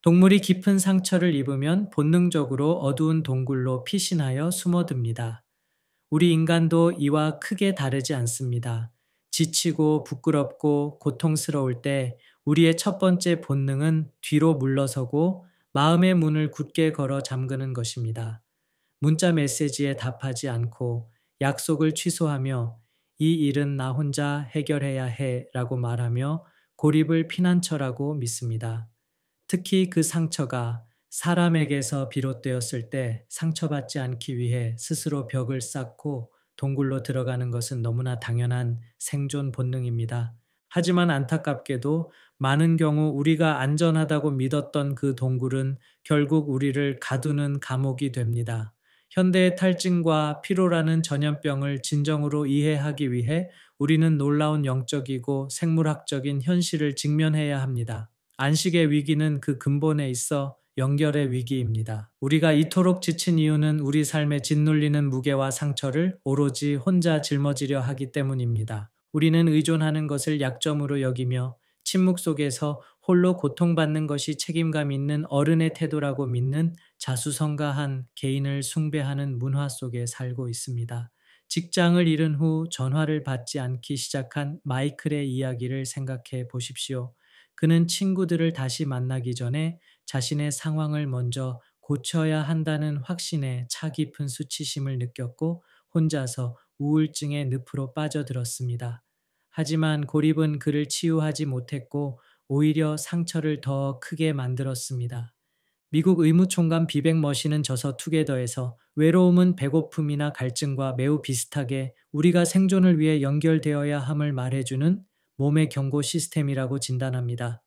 동물이 깊은 상처를 입으면 본능적으로 어두운 동굴로 피신하여 숨어듭니다. 우리 인간도 이와 크게 다르지 않습니다. 지치고 부끄럽고 고통스러울 때 우리의 첫 번째 본능은 뒤로 물러서고 마음의 문을 굳게 걸어 잠그는 것입니다. 문자 메시지에 답하지 않고 약속을 취소하며 이 일은 나 혼자 해결해야 해 라고 말하며 고립을 피난처라고 믿습니다. 특히 그 상처가 사람에게서 비롯되었을 때 상처받지 않기 위해 스스로 벽을 쌓고 동굴로 들어가는 것은 너무나 당연한 생존 본능입니다. 하지만 안타깝게도 많은 경우 우리가 안전하다고 믿었던 그 동굴은 결국 우리를 가두는 감옥이 됩니다. 현대의 탈진과 피로라는 전염병을 진정으로 이해하기 위해 우리는 놀라운 영적이고 생물학적인 현실을 직면해야 합니다. 안식의 위기는 그 근본에 있어 연결의 위기입니다. 우리가 이토록 지친 이유는 우리 삶에 짓눌리는 무게와 상처를 오로지 혼자 짊어지려 하기 때문입니다. 우리는 의존하는 것을 약점으로 여기며 침묵 속에서 홀로 고통받는 것이 책임감 있는 어른의 태도라고 믿는 자수성가한 개인을 숭배하는 문화 속에 살고 있습니다. 직장을 잃은 후 전화를 받지 않기 시작한 마이클의 이야기를 생각해 보십시오. 그는 친구들을 다시 만나기 전에 자신의 상황을 먼저 고쳐야 한다는 확신에 차 깊은 수치심을 느꼈고 혼자서 우울증의 늪으로 빠져들었습니다. 하지만 고립은 그를 치유하지 못했고 오히려 상처를 더 크게 만들었습니다. 미국 의무총관 비백 머신은 저서 투게더에서 외로움은 배고픔이나 갈증과 매우 비슷하게 우리가 생존을 위해 연결되어야 함을 말해주는 몸의 경고 시스템이라고 진단합니다.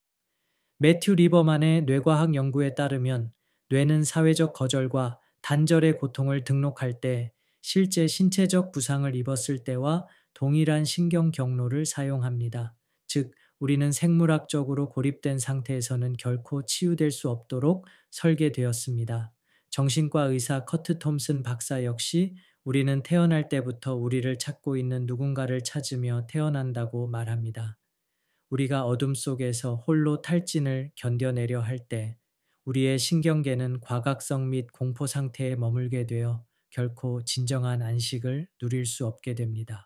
매튜 리버만의 뇌과학 연구에 따르면 뇌는 사회적 거절과 단절의 고통을 등록할 때 실제 신체적 부상을 입었을 때와 동일한 신경 경로를 사용합니다. 즉, 우리는 생물학적으로 고립된 상태에서는 결코 치유될 수 없도록 설계되었습니다. 정신과 의사 커트 톰슨 박사 역시 우리는 태어날 때부터 우리를 찾고 있는 누군가를 찾으며 태어난다고 말합니다. 우리가 어둠 속에서 홀로 탈진을 견뎌내려 할 때 우리의 신경계는 과각성 및 공포 상태에 머물게 되어 결코 진정한 안식을 누릴 수 없게 됩니다.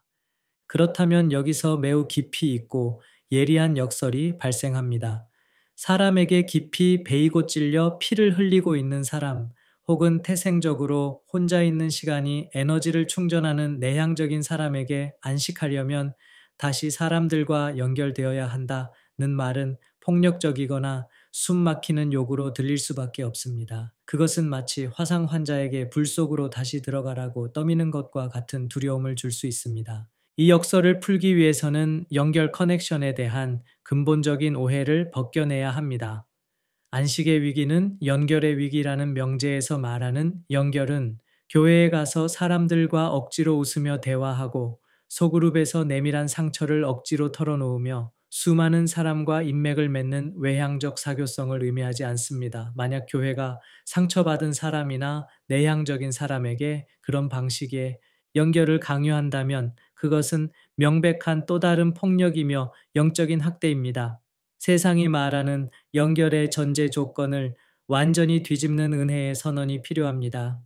그렇다면 여기서 매우 깊이 있고 예리한 역설이 발생합니다. 사람에게 깊이 베이고 찔려 피를 흘리고 있는 사람, 혹은 태생적으로 혼자 있는 시간이 에너지를 충전하는 내향적인 사람에게 안식하려면 다시 사람들과 연결되어야 한다는 말은 폭력적이거나 숨 막히는 요구로 들릴 수밖에 없습니다. 그것은 마치 화상 환자에게 불 속으로 다시 들어가라고 떠미는 것과 같은 두려움을 줄 수 있습니다. 이 역설을 풀기 위해서는 연결 커넥션에 대한 근본적인 오해를 벗겨내야 합니다. 안식의 위기는 연결의 위기라는 명제에서 말하는 연결은 교회에 가서 사람들과 억지로 웃으며 대화하고 소그룹에서 내밀한 상처를 억지로 털어놓으며 수많은 사람과 인맥을 맺는 외향적 사교성을 의미하지 않습니다. 만약 교회가 상처받은 사람이나 내향적인 사람에게 그런 방식의 연결을 강요한다면 그것은 명백한 또 다른 폭력이며 영적인 학대입니다. 세상이 말하는 연결의 전제 조건을 완전히 뒤집는 은혜의 선언이 필요합니다.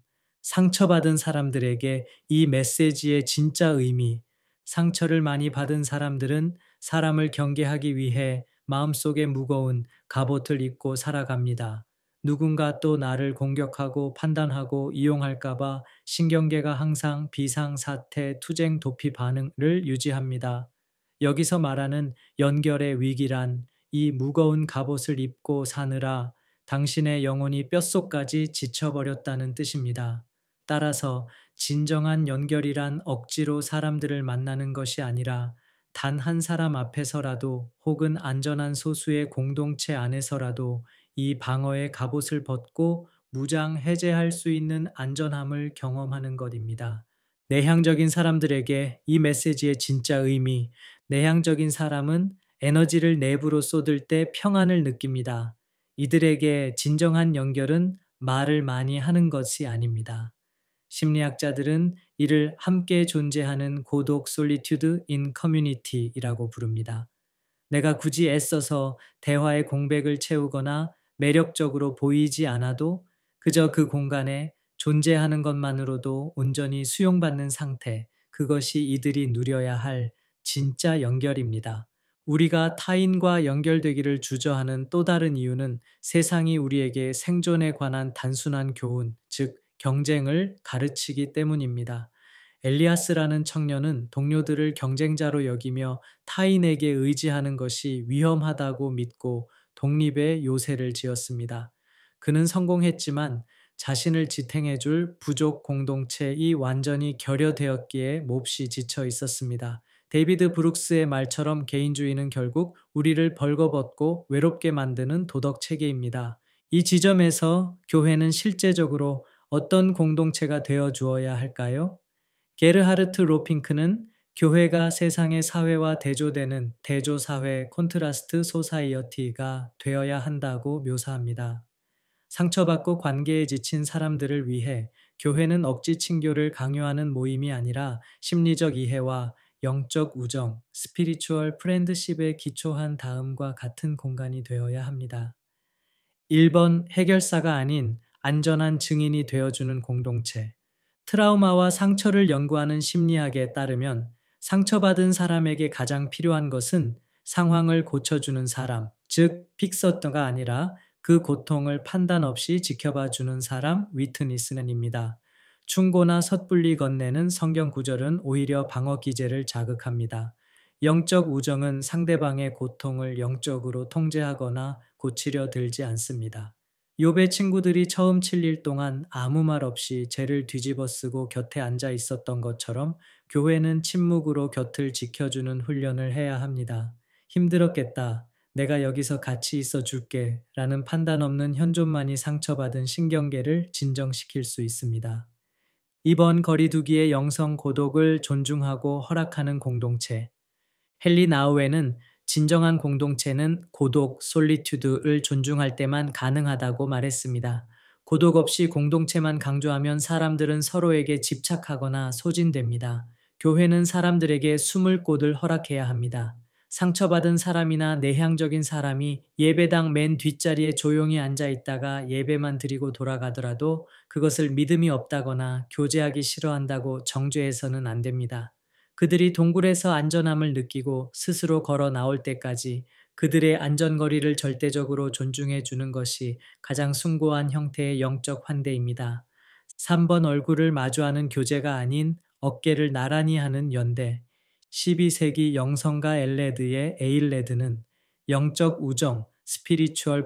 상처받은 사람들에게 이 메시지의 진짜 의미, 상처를 많이 받은 사람들은 사람을 경계하기 위해 마음속에 무거운 갑옷을 입고 살아갑니다. 누군가 또 나를 공격하고 판단하고 이용할까봐 신경계가 항상 비상사태 투쟁 도피 반응을 유지합니다. 여기서 말하는 연결의 위기란 이 무거운 갑옷을 입고 사느라 당신의 영혼이 뼛속까지 지쳐버렸다는 뜻입니다. 따라서 진정한 연결이란 억지로 사람들을 만나는 것이 아니라 단 한 사람 앞에서라도 혹은 안전한 소수의 공동체 안에서라도 이 방어의 갑옷을 벗고 무장 해제할 수 있는 안전함을 경험하는 것입니다. 내향적인 사람들에게 이 메시지의 진짜 의미, 내향적인 사람은 에너지를 내부로 쏟을 때 평안을 느낍니다. 이들에게 진정한 연결은 말을 많이 하는 것이 아닙니다. 심리학자들은 이를 함께 존재하는 고독 solitude in community이라고 부릅니다. 내가 굳이 애써서 대화의 공백을 채우거나 매력적으로 보이지 않아도 그저 그 공간에 존재하는 것만으로도 온전히 수용받는 상태, 그것이 이들이 누려야 할 진짜 연결입니다. 우리가 타인과 연결되기를 주저하는 또 다른 이유는 세상이 우리에게 생존에 관한 단순한 교훈, 즉 경쟁을 가르치기 때문입니다. 엘리아스라는 청년은 동료들을 경쟁자로 여기며 타인에게 의지하는 것이 위험하다고 믿고 독립의 요새를 지었습니다. 그는 성공했지만 자신을 지탱해줄 부족 공동체이 완전히 결여되었기에 몹시 지쳐 있었습니다. 데이비드 브룩스의 말처럼 개인주의는 결국 우리를 벌거벗고 외롭게 만드는 도덕 체계입니다. 이 지점에서 교회는 실제적으로 어떤 공동체가 되어 주어야 할까요? 게르하르트 로핑크는 교회가 세상의 사회와 대조되는 대조사회 콘트라스트 소사이어티가 되어야 한다고 묘사합니다. 상처받고 관계에 지친 사람들을 위해 교회는 억지 친교를 강요하는 모임이 아니라 심리적 이해와 영적 우정, 스피리추얼 프렌드십에 기초한 다음과 같은 공간이 되어야 합니다. 1번 해결사가 아닌 안전한 증인이 되어주는 공동체. 트라우마와 상처를 연구하는 심리학에 따르면 상처받은 사람에게 가장 필요한 것은 상황을 고쳐주는 사람, 즉 픽서터가 아니라 그 고통을 판단 없이 지켜봐 주는 사람, 위트니스는입니다. 충고나 섣불리 건네는 성경 구절은 오히려 방어 기제를 자극합니다. 영적 우정은 상대방의 고통을 영적으로 통제하거나 고치려 들지 않습니다. 욥의 친구들이 처음 7일 동안 아무 말 없이 죄를 뒤집어 쓰고 곁에 앉아 있었던 것처럼 교회는 침묵으로 곁을 지켜주는 훈련을 해야 합니다. 힘들었겠다. 내가 여기서 같이 있어 줄게. 라는 판단 없는 현존만이 상처받은 신경계를 진정시킬 수 있습니다. 이번 거리두기의 영성 고독을 존중하고 허락하는 공동체. 헨리 나우에는 진정한 공동체는 고독, 솔리튜드를 존중할 때만 가능하다고 말했습니다. 고독 없이 공동체만 강조하면 사람들은 서로에게 집착하거나 소진됩니다. 교회는 사람들에게 숨을 곳을 허락해야 합니다. 상처받은 사람이나 내향적인 사람이 예배당 맨 뒷자리에 조용히 앉아 있다가 예배만 드리고 돌아가더라도 그것을 믿음이 없다거나 교제하기 싫어한다고 정죄해서는 안 됩니다. 그들이 동굴에서 안전함을 느끼고 스스로 걸어 나올 때까지 그들의 안전거리를 절대적으로 존중해 주는 것이 가장 숭고한 형태의 영적 환대입니다. 3번 얼굴을 마주하는 교제가 아닌 어깨를 나란히 하는 연대. 12세기 영성가 엘레드의 에일레드는 영적 우정, 스피리추얼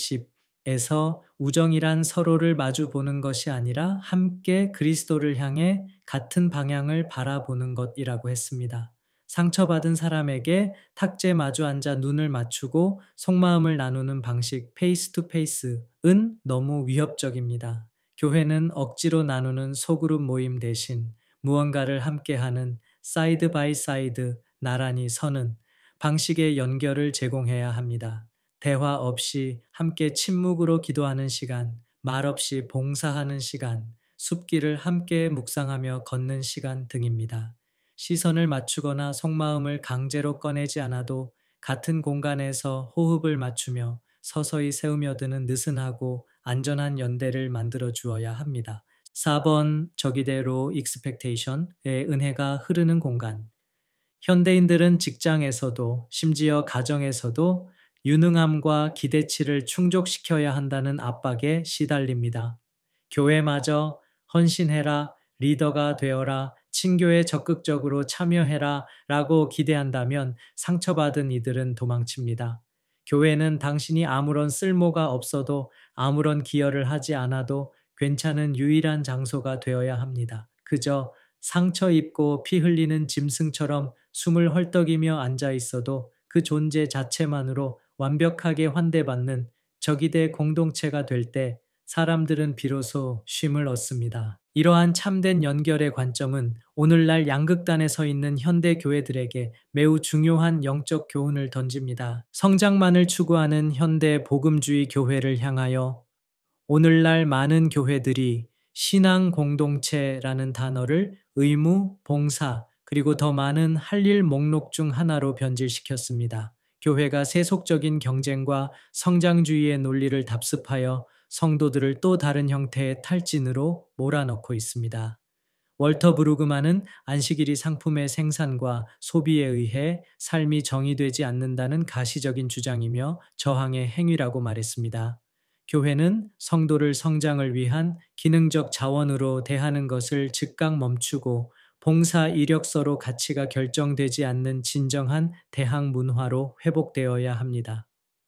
프렌드십에서 우정이란 서로를 마주 보는 것이 아니라 함께 그리스도를 향해 같은 방향을 바라보는 것이라고 했습니다. 상처받은 사람에게 탁재 마주 앉아 눈을 맞추고 속마음을 나누는 방식 페이스 투 페이스은 너무 위협적입니다. 교회는 억지로 나누는 소그룹 모임 대신 무언가를 함께하는 사이드 바이 사이드 나란히 서는 방식의 연결을 제공해야 합니다. 대화 없이 함께 침묵으로 기도하는 시간, 말 없이 봉사하는 시간, 숲길을 함께 묵상하며 걷는 시간 등입니다. 시선을 맞추거나 속마음을 강제로 꺼내지 않아도 같은 공간에서 호흡을 맞추며 서서히 세우며드는 느슨하고 안전한 연대를 만들어 주어야 합니다. 4번 저기대로 익스펙테이션의 은혜가 흐르는 공간. 현대인들은 직장에서도 심지어 가정에서도 유능함과 기대치를 충족시켜야 한다는 압박에 시달립니다. 교회마저 헌신해라, 리더가 되어라, 친교에 적극적으로 참여해라 라고 기대한다면 상처받은 이들은 도망칩니다. 교회는 당신이 아무런 쓸모가 없어도 아무런 기여를 하지 않아도 괜찮은 유일한 장소가 되어야 합니다. 그저 상처 입고 피 흘리는 짐승처럼 숨을 헐떡이며 앉아 있어도 그 존재 자체만으로 완벽하게 환대받는 적이대 공동체가 될 때 사람들은 비로소 쉼을 얻습니다. 이러한 참된 연결의 관점은 오늘날 양극단에 서 있는 현대 교회들에게 매우 중요한 영적 교훈을 던집니다. 성장만을 추구하는 현대 복음주의 교회를 향하여 오늘날 많은 교회들이 신앙 공동체라는 단어를 의무, 봉사, 그리고 더 많은 할 일 목록 중 하나로 변질시켰습니다. 교회가 세속적인 경쟁과 성장주의의 논리를 답습하여 성도들을 또 다른 형태의 탈진으로 몰아넣고 있습니다. 월터 브루그만은 안식일이 상품의 생산과 소비에 의해 삶이 정의되지 않는다는 가시적인 주장이며 저항의 행위라고 말했습니다. 교회는 성도를 성장을 위한 기능적 자원으로 대하는 것을 즉각 멈추고 봉사 이력서로 가치가 결정되지 않는 진정한 대학 문화로 회복되어야 합니다.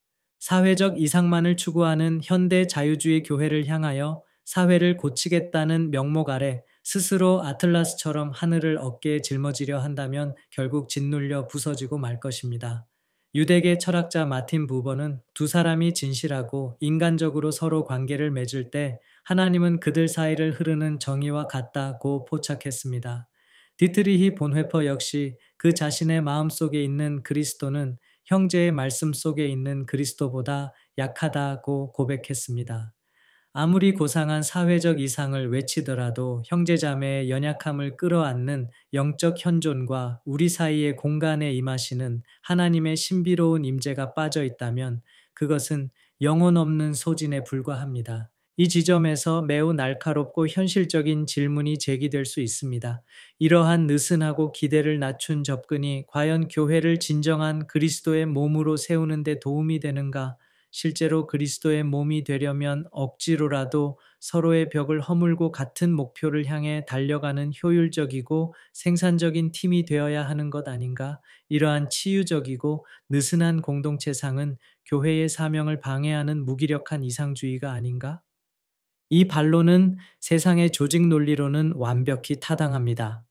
사회적 이상만을 추구하는 현대 자유주의 교회를 향하여 사회를 고치겠다는 명목 아래 스스로 아틀라스처럼 하늘을 어깨에 짊어지려 한다면 결국 짓눌려 부서지고 말 것입니다. 유대계 철학자 마틴 부버는 두 사람이 진실하고 인간적으로 서로 관계를 맺을 때 하나님은 그들 사이를 흐르는 정의와 같다고 포착했습니다. 디트리히 본회퍼 역시 그 자신의 마음속에 있는 그리스도는 형제의 말씀 속에 있는 그리스도보다 약하다고 고백했습니다. 아무리 고상한 사회적 이상을 외치더라도 형제자매의 연약함을 끌어안는 영적 현존과 우리 사이의 공간에 임하시는 하나님의 신비로운 임재가 빠져 있다면 그것은 영혼 없는 소진에 불과합니다. 이 지점에서 매우 날카롭고 현실적인 질문이 제기될 수 있습니다. 이러한 느슨하고 기대를 낮춘 접근이 과연 교회를 진정한 그리스도의 몸으로 세우는 데 도움이 되는가? 실제로 그리스도의 몸이 되려면 억지로라도 서로의 벽을 허물고 같은 목표를 향해 달려가는 효율적이고 생산적인 팀이 되어야 하는 것 아닌가? 이러한 치유적이고 느슨한 공동체상은 교회의 사명을 방해하는 무기력한 이상주의가 아닌가? 이 반론은 세상의 조직 논리로는 완벽히 타당합니다.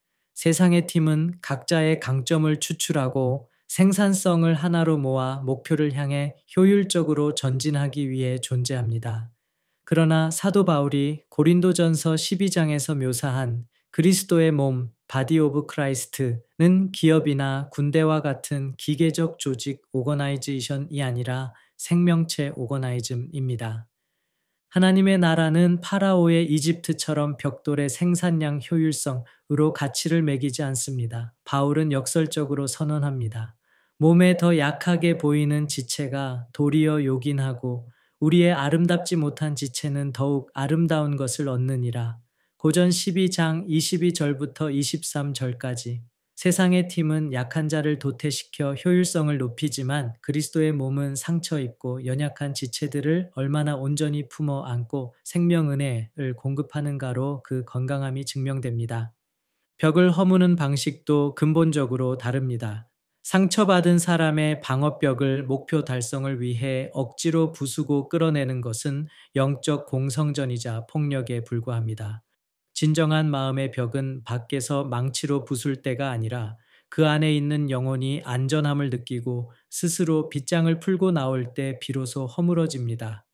세상의 팀은 각자의 강점을 추출하고 생산성을 하나로 모아 목표를 향해 효율적으로 전진하기 위해 존재합니다. 그러나 사도 바울이 고린도전서 12장에서 묘사한 그리스도의 몸, 바디 오브 크라이스트는 기업이나 군대와 같은 기계적 조직 오거나이제이션이 아니라 생명체 오거나이즘입니다. 하나님의 나라는 파라오의 이집트처럼 벽돌의 생산량 효율성으로 가치를 매기지 않습니다. 바울은 역설적으로 선언합니다. 몸에 더 약하게 보이는 지체가 도리어 요긴하고 우리의 아름답지 못한 지체는 더욱 아름다운 것을 얻느니라. 고전 12장 22절부터 23절까지 세상의 팀은 약한 자를 도태시켜 효율성을 높이지만 그리스도의 몸은 상처 입고 연약한 지체들을 얼마나 온전히 품어 안고 생명 은혜를 공급하는가로 그 건강함이 증명됩니다. 벽을 허무는 방식도 근본적으로 다릅니다. 상처받은 사람의 방어벽을 목표 달성을 위해 억지로 부수고 끌어내는 것은 영적 공성전이자 폭력에 불과합니다. 진정한 마음의 벽은 밖에서 망치로 부술 때가 아니라 그 안에 있는 영혼이 안전함을 느끼고 스스로 빗장을 풀고 나올 때 비로소 허물어집니다.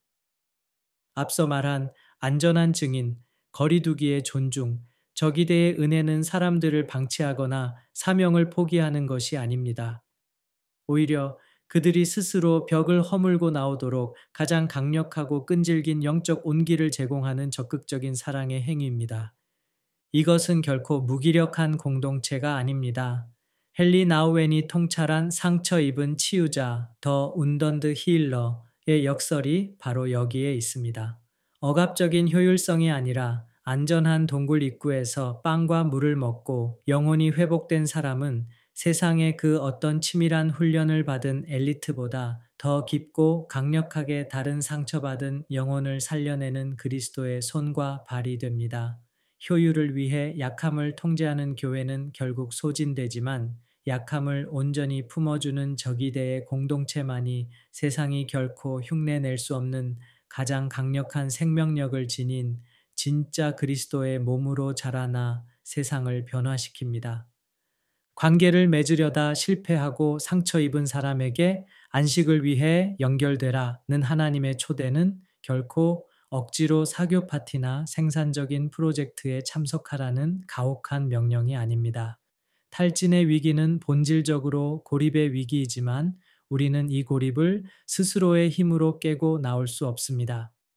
앞서 말한 안전한 증인, 거리두기의 존중, 저기대의 은혜는 사람들을 방치하거나 사명을 포기하는 것이 아닙니다. 오히려 그들이 스스로 벽을 허물고 나오도록 가장 강력하고 끈질긴 영적 온기를 제공하는 적극적인 사랑의 행위입니다. 이것은 결코 무기력한 공동체가 아닙니다. 헨리 나우엔이 통찰한 상처 입은 치유자, 더 운던드 힐러의 역설이 바로 여기에 있습니다. 억압적인 효율성이 아니라 안전한 동굴 입구에서 빵과 물을 먹고 영혼이 회복된 사람은 세상의 그 어떤 치밀한 훈련을 받은 엘리트보다 더 깊고 강력하게 다른 상처받은 영혼을 살려내는 그리스도의 손과 발이 됩니다. 효율을 위해 약함을 통제하는 교회는 결국 소진되지만 약함을 온전히 품어주는 저기대의 공동체만이 세상이 결코 흉내낼 수 없는 가장 강력한 생명력을 지닌 진짜 그리스도의 몸으로 자라나 세상을 변화시킵니다. 관계를 맺으려다 실패하고 상처 입은 사람에게 안식을 위해 연결되라는 하나님의 초대는 결코 억지로 사교 파티나 생산적인 프로젝트에 참석하라는 가혹한 명령이 아닙니다. 탈진의 위기는 본질적으로 고립의 위기이지만 우리는 이 고립을 스스로의 힘으로 깨고 나올 수 없습니다.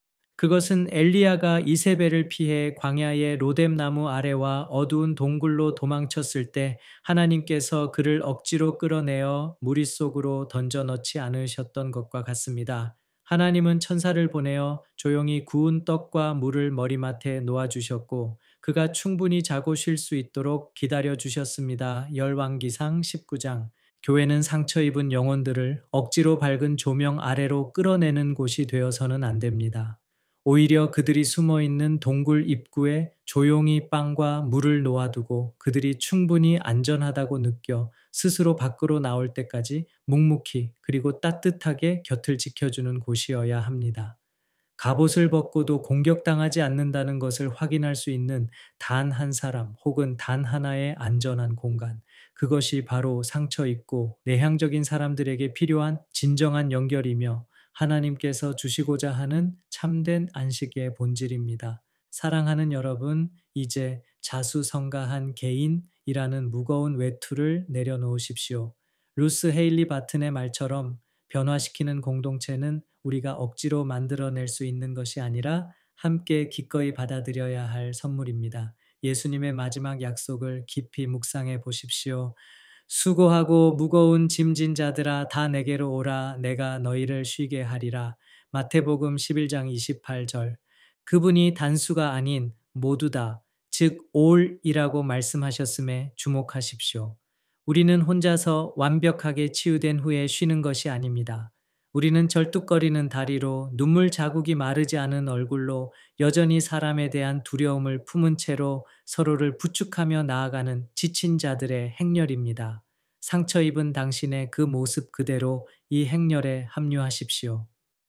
그것은 엘리야가 이세벨을 피해 광야의 로뎀나무 아래와 어두운 동굴로 도망쳤을 때 하나님께서 그를 억지로 끌어내어 무리 속으로 던져 넣지 않으셨던 것과 같습니다. 하나님은 천사를 보내어 조용히 구운 떡과 물을 머리맡에 놓아주셨고 그가 충분히 자고 쉴 수 있도록 기다려 주셨습니다. 열왕기상 19장. 교회는 상처 입은 영혼들을 억지로 밝은 조명 아래로 끌어내는 곳이 되어서는 안 됩니다. 오히려 그들이 숨어 있는 동굴 입구에 조용히 빵과 물을 놓아두고 그들이 충분히 안전하다고 느껴 스스로 밖으로 나올 때까지 묵묵히 그리고 따뜻하게 곁을 지켜주는 곳이어야 합니다. 갑옷을 벗고도 공격당하지 않는다는 것을 확인할 수 있는 단 한 사람 혹은 단 하나의 안전한 공간. 그것이 바로 상처 있고 내향적인 사람들에게 필요한 진정한 연결이며 하나님께서 주시고자 하는 참된 안식의 본질입니다. 사랑하는 여러분, 이제 자수성가한 개인이라는 무거운 외투를 내려놓으십시오. 루스 헤일리 바튼의 말처럼 변화시키는 공동체는 우리가 억지로 만들어낼 수 있는 것이 아니라 함께 기꺼이 받아들여야 할 선물입니다. 예수님의 마지막 약속을 깊이 묵상해 보십시오. 수고하고 무거운 짐진 자들아 다 내게로 오라 내가 너희를 쉬게 하리라. 마태복음 11장 28절. 그분이 단수가 아닌 모두다, 즉 올이라고 말씀하셨음에 주목하십시오. 우리는 혼자서 완벽하게 치유된 후에 쉬는 것이 아닙니다. 우리는 절뚝거리는 다리로 눈물 자국이 마르지 않은 얼굴로 여전히 사람에 대한 두려움을 품은 채로 서로를 부축하며 나아가는 지친 자들의 행렬입니다. 상처 입은 당신의 그 모습 그대로 이 행렬에 합류하십시오.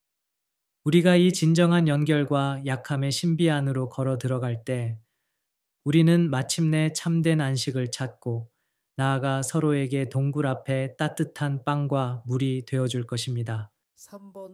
우리가 이 진정한 연결과 약함의 신비 안으로 걸어 들어갈 때 우리는 마침내 참된 안식을 찾고 나아가 서로에게 동굴 앞에 따뜻한 빵과 물이 되어줄 것입니다. 3번